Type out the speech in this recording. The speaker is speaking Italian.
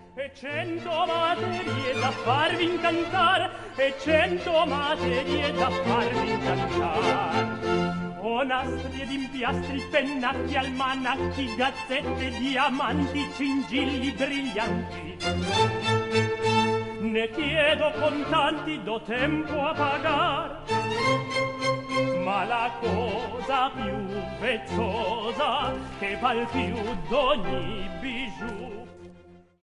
e 100 materie da farvi incantare, e 100 materie da farvi incantare. O nastri ed impiastri, pennacchi, almanacchi, gazzette, diamanti, cingilli brillanti. Ne chiedo contanti, do tempo a pagar, ma la cosa più vezzosa che val più d'ogni bijou